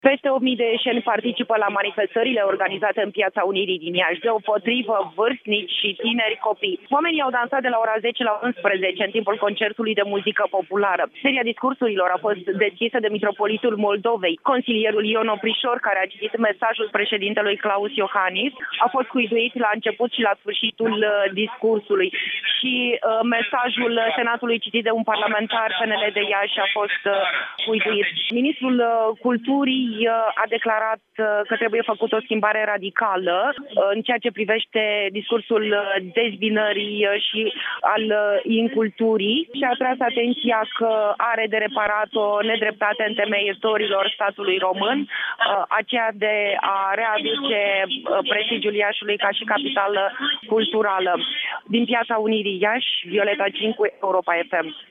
Peste 8.000 de ieșeni participă la manifestările organizate în Piața Unirii din Iași, deopotrivă vârstnici și tineri copii. Oamenii au dansat de la ora 10 la 11 în timpul concertului de muzică populară. Seria discursurilor a fost deschisă de mitropolitul Moldovei. Consilierul Ion Oprișor, care a citit mesajul președintelui Claus Iohannis, a fost cuiduit la început și la sfârșitul discursului. Și mesajul Senatului citit de un parlamentar PNL de Iași a fost cuiduit. Ministrul Culturii a declarat că trebuie făcut o schimbare radicală în ceea ce privește discursul dezbinării și al inculturii și a tras atenția că are de reparat o nedreptate întemeietorilor statului român, aceea de a readuce prestigiul Iașiului ca și capitală culturală. Din Piața Unirii Iași, Violeta Cincu, Europa FM.